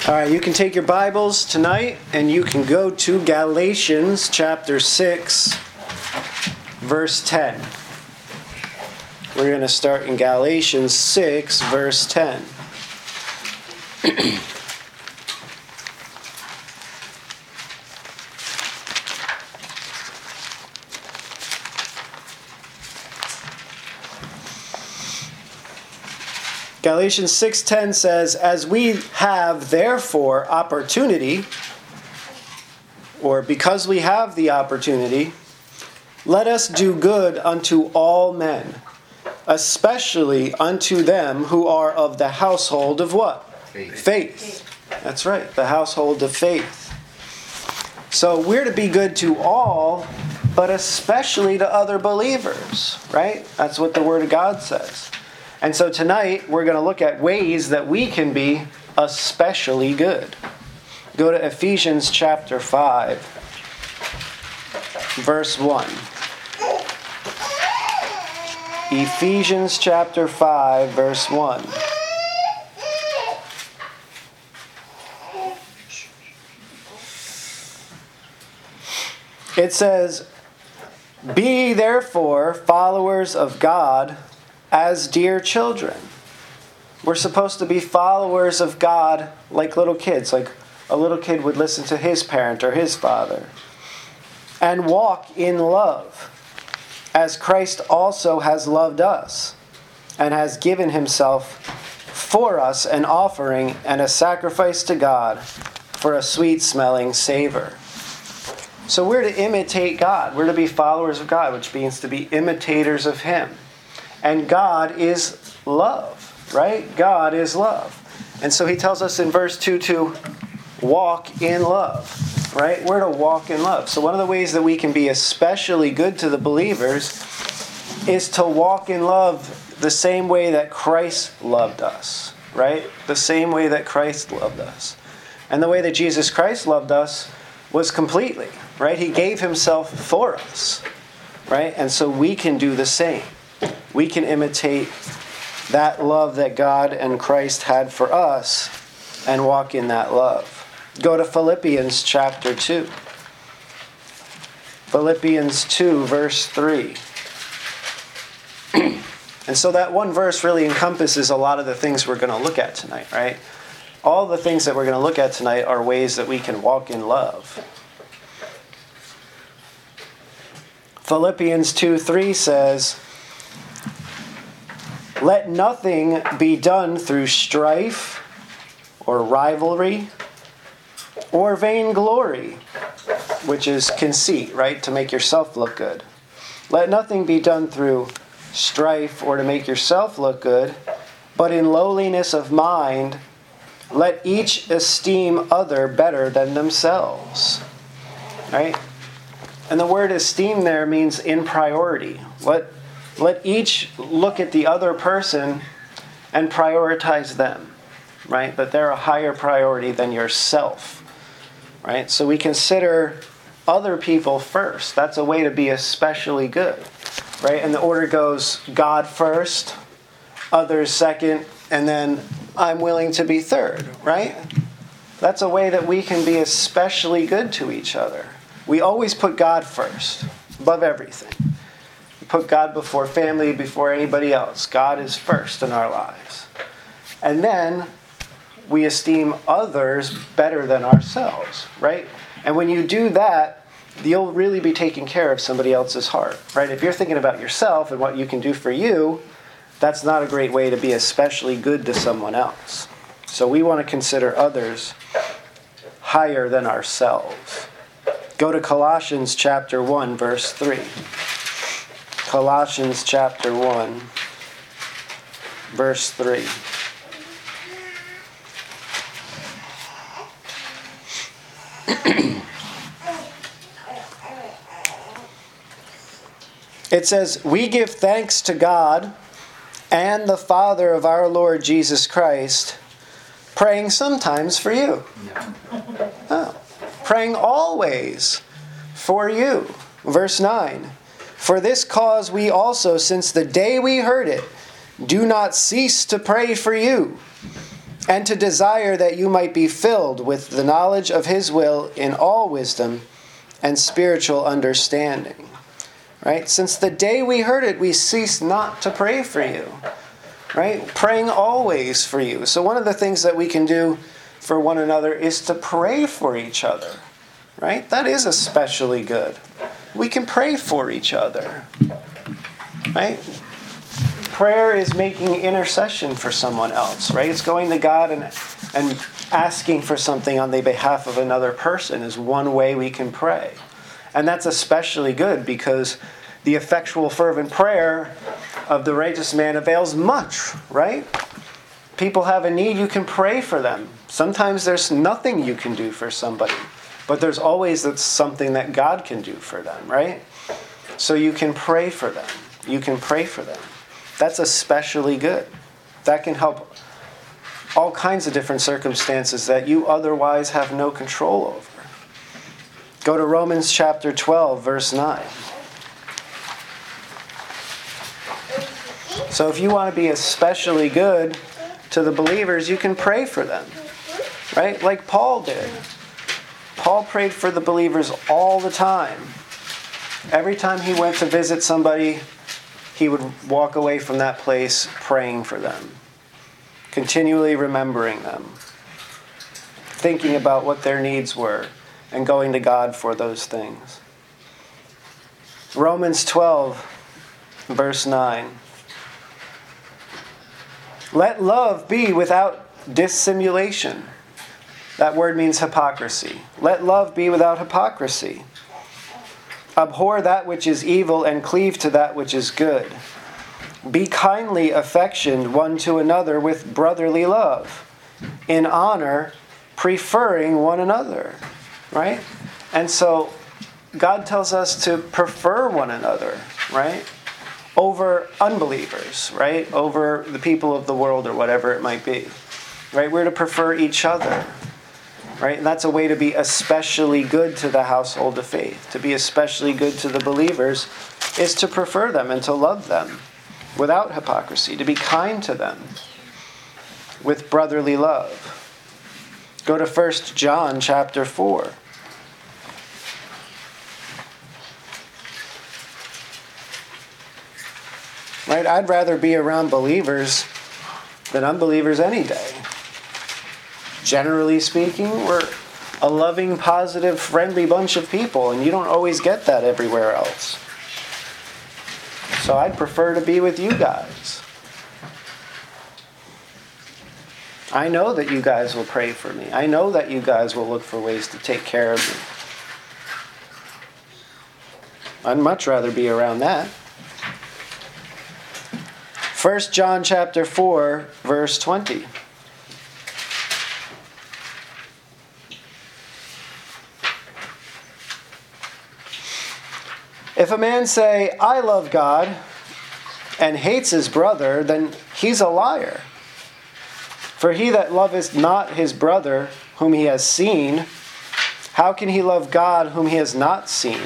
All right, you can take your Bibles tonight and you can go to Galatians chapter 6, verse 10. We're going to start in Galatians 6, verse 10. Galatians 6:10 says, "As we have therefore opportunity," or because we have the opportunity, "let us do good unto all men, especially unto them who are of the household of" what? Faith. That's right, the household of faith. So we're to be good to all, but especially to other believers, right? That's what the Word of God says. And so tonight, we're going to look at ways that we can be especially good. Go to Ephesians chapter 5, verse 1. Ephesians chapter 5, verse 1. It says, "Be therefore followers of God as dear children." We're supposed to be followers of God like little kids, like a little kid would listen to his parent or his father. "And walk in love, as Christ also has loved us, and has given himself for us an offering and a sacrifice to God for a sweet-smelling savor." So we're to imitate God. We're to be followers of God, which means to be imitators of Him. And God is love, right? God is love. And so he tells us in verse 2 to walk in love, right? We're to walk in love. So one of the ways that we can be especially good to the believers is to walk in love the same way that Christ loved us, right? The same way that Christ loved us. And the way that Jesus Christ loved us was completely, right? He gave himself for us, right? And so we can do the same. We can imitate that love that God and Christ had for us and walk in that love. Go to Philippians chapter 2. Philippians 2, verse 3. And so that one verse really encompasses a lot of the things we're going to look at tonight, right? All the things that we're going to look at tonight are ways that we can walk in love. Philippians 2:3 says, "Let nothing be done through strife or rivalry or vainglory," which is conceit, right? To make yourself look good. "Let nothing be done through strife or to make yourself look good, but in lowliness of mind, let each esteem other better than themselves." Right? And the word esteem there means in priority. Let each look at the other person and prioritize them, right? That they're a higher priority than yourself, right? So we consider other people first. That's a way to be especially good, right? And the order goes God first, others second, and then I'm willing to be third, right? That's a way that we can be especially good to each other. We always put God first, above everything. Put God before family, before anybody else. God is first in our lives. And then we esteem others better than ourselves, right? And when you do that, you'll really be taking care of somebody else's heart, right? If you're thinking about yourself and what you can do for you, that's not a great way to be especially good to someone else. So we want to consider others higher than ourselves. Go to Colossians chapter 1, verse 3. Colossians chapter 1, verse 3. It says, "We give thanks to God and the Father of our Lord Jesus Christ, praying sometimes for you." Oh, praying always for you. Verse 9. "For this cause we also, since the day we heard it, do not cease to pray for you, and to desire that you might be filled with the knowledge of his will in all wisdom and spiritual understanding. Right? Since the day we heard it, we cease not to pray for you. Right? Praying always for you. So one of the things that we can do for one another is to pray for each other. Right? That is especially good. We can pray for each other. Right? Prayer is making intercession for someone else, right? It's going to God and asking for something on the behalf of another person is one way we can pray. And that's especially good because the effectual fervent prayer of the righteous man avails much, right? People have a need, you can pray for them. Sometimes there's nothing you can do for somebody, but there's always something that God can do for them, right? So you can pray for them. You can pray for them. That's especially good. That can help all kinds of different circumstances that you otherwise have no control over. Go to Romans chapter 12, verse 9. So if you want to be especially good to the believers, you can pray for them. Right? Like Paul did. Paul prayed for the believers all the time. Every time he went to visit somebody, he would walk away from that place praying for them, continually remembering them, thinking about what their needs were, and going to God for those things. Romans 12, verse 9. Let love be without dissimulation. That word means hypocrisy. Let love be without hypocrisy. Abhor that which is evil and cleave to that which is good. Be kindly affectioned one to another with brotherly love, in honor, preferring one another. Right? And so God tells us to prefer one another, right? Over unbelievers, right? Over the people of the world or whatever it might be. Right? We're to prefer each other. Right? And that's a way to be especially good to the household of faith. To be especially good to the believers is to prefer them and to love them without hypocrisy. To be kind to them with brotherly love. Go to 1 John chapter 4. Right? I'd rather be around believers than unbelievers any day. Generally speaking, we're a loving, positive, friendly bunch of people, and you don't always get that everywhere else. So I'd prefer to be with you guys. I know that you guys will pray for me. I know that you guys will look for ways to take care of me. I'd much rather be around that. 1 John chapter 4, verse 20. If a man say, I love God, and hates his brother, then he's a liar. For he that loveth not his brother, whom he has seen, how can he love God, whom he has not seen?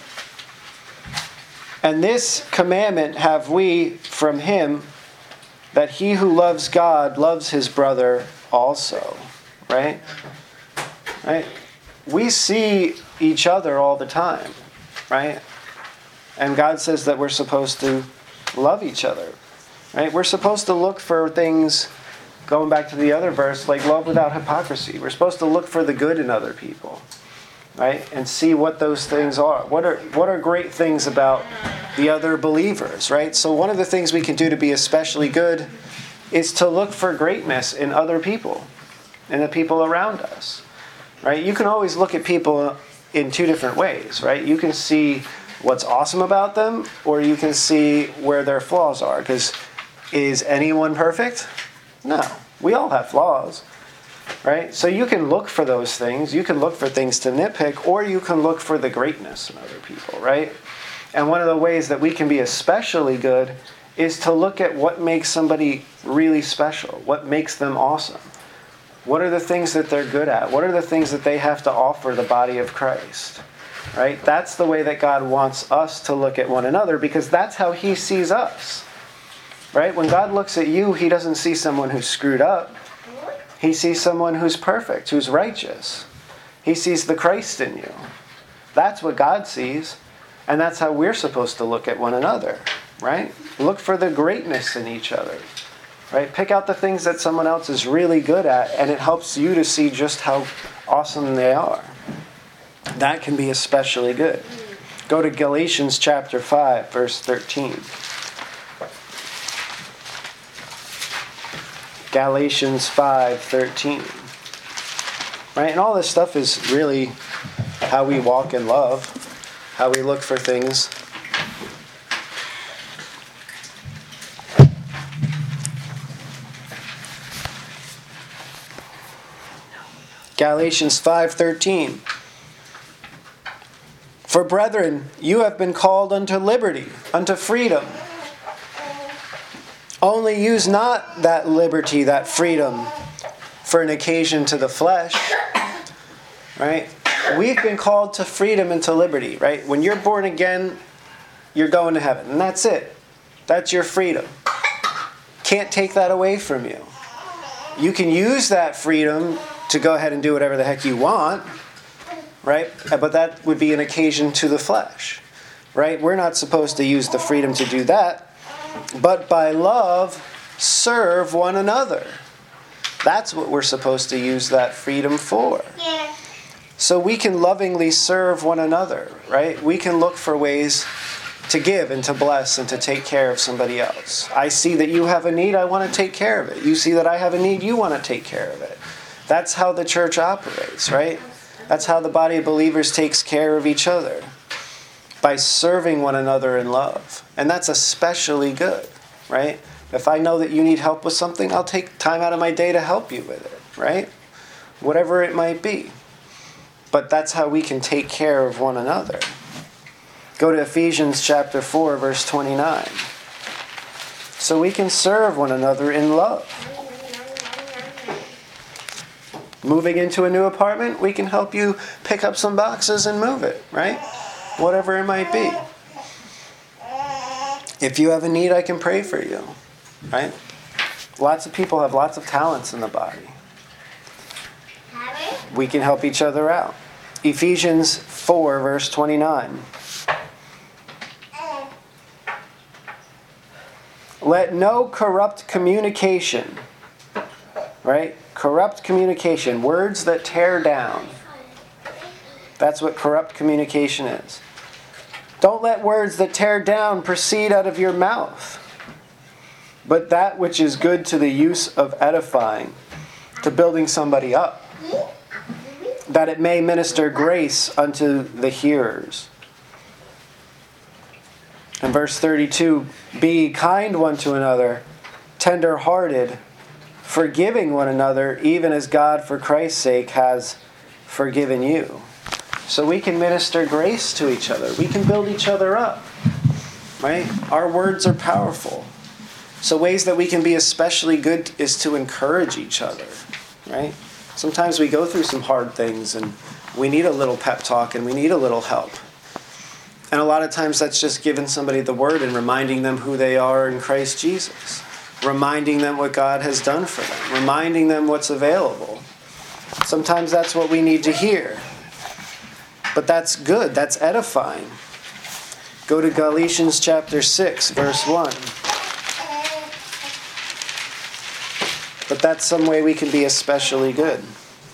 And this commandment have we from him, that he who loves God loves his brother also. Right? Right? We see each other all the time. Right? And God says that we're supposed to love each other. Right? We're supposed to look for things, going back to the other verse, like love without hypocrisy. We're supposed to look for the good in other people. Right? And see what those things are. What are great things about the other believers, right? So one of the things we can do to be especially good is to look for greatness in other people, in the people around us. Right? You can always look at people in two different ways, right? You can see what's awesome about them, or you can see where their flaws are. Because is anyone perfect? No. We all have flaws. Right? So you can look for those things. You can look for things to nitpick, or you can look for the greatness in other people, right? And one of the ways that we can be especially good is to look at what makes somebody really special. What makes them awesome. What are the things that they're good at? What are the things that they have to offer the body of Christ? Right? That's the way that God wants us to look at one another, because that's how He sees us. Right? When God looks at you, He doesn't see someone who's screwed up. He sees someone who's perfect, who's righteous. He sees the Christ in you. That's what God sees. And that's how we're supposed to look at one another, right? Look for the greatness in each other, right? Pick out the things that someone else is really good at, and it helps you to see just how awesome they are. That can be especially good. Go to Galatians chapter 5, verse 13. Galatians 5:13. Right? And all this stuff is really how we walk in love, how we look for things. Galatians 5:13. For brethren, you have been called unto liberty, unto freedom. Only use not that liberty, that freedom, for an occasion to the flesh. Right? We've been called to freedom and to liberty, right? When you're born again, you're going to heaven. And that's it. That's your freedom. Can't take that away from you. You can use that freedom to go ahead and do whatever the heck you want, right? But that would be an occasion to the flesh, right? We're not supposed to use the freedom to do that. But by love, serve one another. That's what we're supposed to use that freedom for. Yeah. So we can lovingly serve one another, right? We can look for ways to give and to bless and to take care of somebody else. I see that you have a need, I want to take care of it. You see that I have a need, you want to take care of it. That's how the church operates, right? That's how the body of believers takes care of each other. By serving one another in love. And that's especially good, right? If I know that you need help with something, I'll take time out of my day to help you with it, right? Whatever it might be. But that's how we can take care of one another. Go to Ephesians chapter 4, verse 29. So we can serve one another in love. Moving into a new apartment, we can help you pick up some boxes and move it, right? Whatever it might be. If you have a need, I can pray for you, right? Lots of people have lots of talents in the body. We can help each other out. Ephesians 4, verse 29. Let no corrupt communication, right? Corrupt communication, words that tear down. That's what corrupt communication is. Don't let words that tear down proceed out of your mouth, but that which is good to the use of edifying, to building somebody up, that it may minister grace unto the hearers. In verse 32, be kind one to another, tender-hearted, forgiving one another, even as God for Christ's sake has forgiven you. So we can minister grace to each other. We can build each other up, right? Our words are powerful. So ways that we can be especially good is to encourage each other, right? Sometimes we go through some hard things and we need a little pep talk and we need a little help. And a lot of times that's just giving somebody the word and reminding them who they are in Christ Jesus. Reminding them what God has done for them. Reminding them what's available. Sometimes that's what we need to hear. But that's good. That's edifying. Go to Galatians chapter 6, verse 1. But that's some way we can be especially good.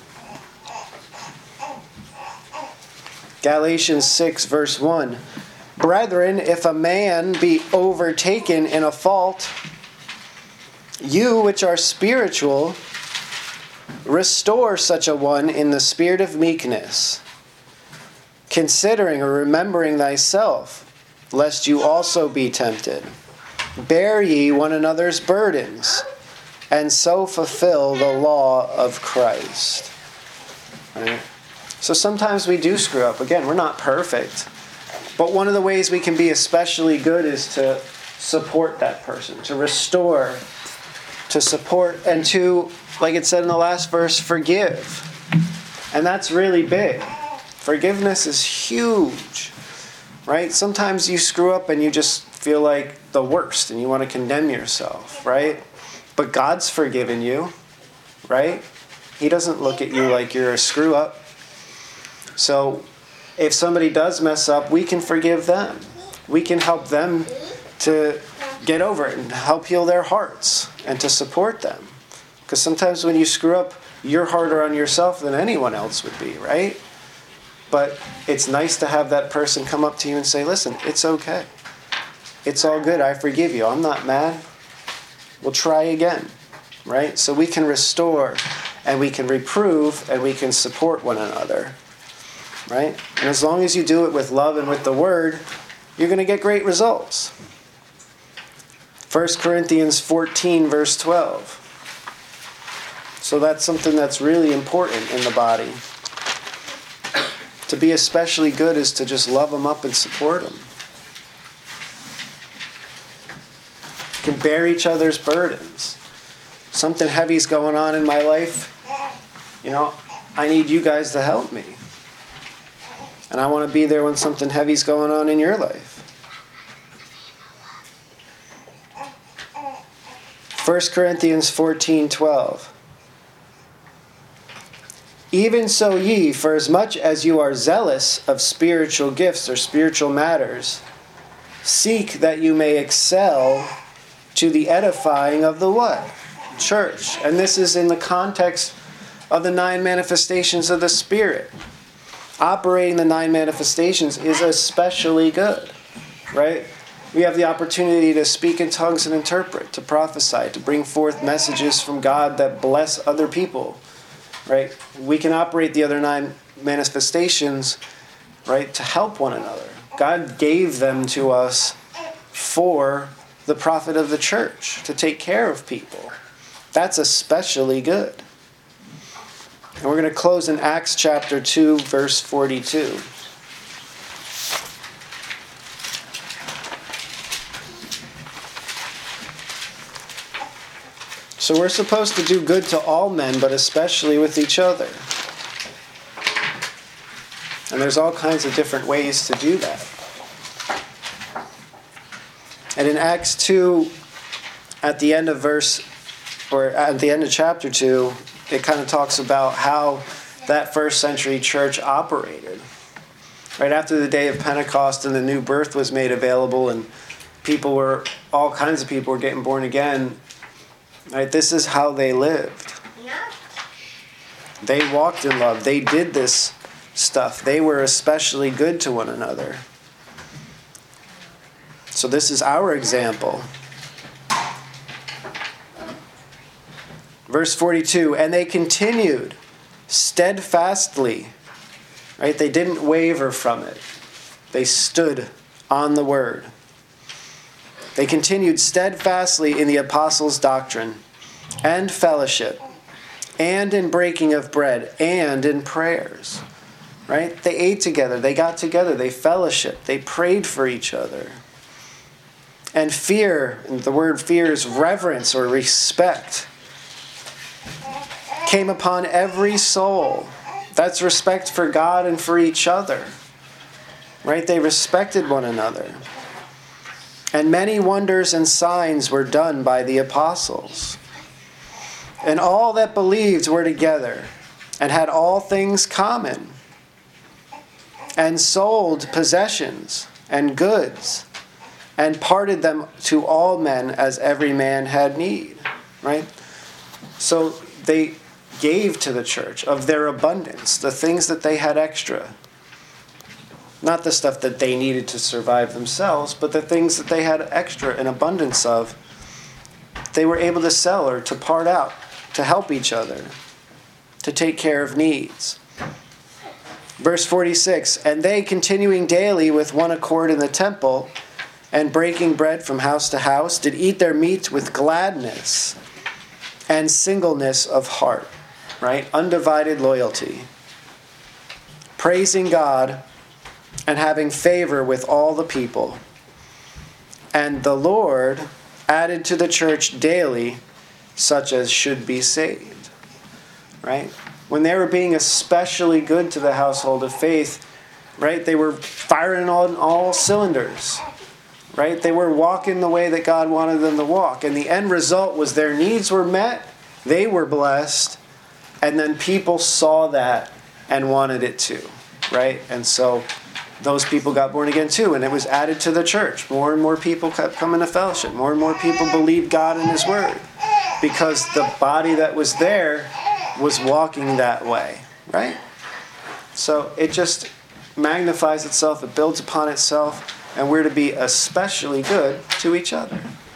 Galatians 6, verse 1. Brethren, if a man be overtaken in a fault, you which are spiritual, restore such a one in the spirit of meekness, considering or remembering thyself, lest you also be tempted. Bear ye one another's burdens, and so fulfill the law of Christ. Right? So sometimes we do screw up. Again, we're not perfect. But one of the ways we can be especially good is to support that person, to restore, to support, and to, like it said in the last verse, forgive. And that's really big. Forgiveness is huge, right? Sometimes you screw up and you just feel like the worst and you want to condemn yourself, right? But God's forgiven you, right? He doesn't look at you like you're a screw up. So if somebody does mess up, we can forgive them. We can help them to get over it and help heal their hearts and to support them. Because sometimes when you screw up, you're harder on yourself than anyone else would be, right? But it's nice to have that person come up to you and say, listen, it's okay. It's all good. I forgive you. I'm not mad. We'll try again, right? So we can restore and we can reprove and we can support one another, right? And as long as you do it with love and with the word, you're going to get great results. 1 Corinthians 14, verse 12. So that's something that's really important in the body. To be especially good is to just love them up and support them. You can bear each other's burdens. Something heavy's going on in my life. I need you guys to help me. And I want to be there when something heavy's going on in your life. 1 Corinthians 14:12. Even so ye, for as much as you are zealous of spiritual gifts or spiritual matters, seek that you may excel to the edifying of the what? Church. And this is in the context of the 9 manifestations of the Spirit. Operating the 9 manifestations is especially good, right? We have the opportunity to speak in tongues and interpret, to prophesy, to bring forth messages from God that bless other people. Right? We can operate the other 9 manifestations, right, to help one another. God gave them to us for the profit of the church, to take care of people. That's especially good. And we're going to close in Acts chapter 2, verse 42. So we're supposed to do good to all men, but especially with each other. And there's all kinds of different ways to do that. And in Acts 2, at the end of chapter 2, it kind of talks about how that first century church operated. Right after the day of Pentecost and the new birth was made available and all kinds of people were getting born again, right? This is how they lived. They walked in love. They did this stuff. They were especially good to one another. So this is our example. Verse 42, and they continued steadfastly. Right? They didn't waver from it. They stood on the word. They continued steadfastly in the apostles' doctrine and fellowship and in breaking of bread and in prayers. Right? They ate together. They got together. They fellowshiped. They prayed for each other. And fear, and the word fear is reverence or respect, came upon every soul. That's respect for God and for each other. Right? They respected one another. And many wonders and signs were done by the apostles. And all that believed were together and had all things common, and sold possessions and goods, and parted them to all men as every man had need. Right? So they gave to the church of their abundance, the things that they had extra. Not the stuff that they needed to survive themselves, but the things that they had extra and abundance of. They were able to sell or to part out, to help each other, to take care of needs. Verse 46, and they continuing daily with one accord in the temple, and breaking bread from house to house, did eat their meat with gladness and singleness of heart. Right? Undivided loyalty. Praising God and having favor with all the people. And the Lord added to the church daily such as should be saved. Right? When they were being especially good to the household of faith, right? They were firing on all cylinders. Right? They were walking the way that God wanted them to walk. And the end result was their needs were met. They were blessed. And then people saw that and wanted it too, right? And so those people got born again too, and it was added to the church. More and more people kept coming to fellowship. More and more people believed God and His Word, because the body that was there was walking that way, right? So it just magnifies itself, it builds upon itself, and we're to be especially good to each other.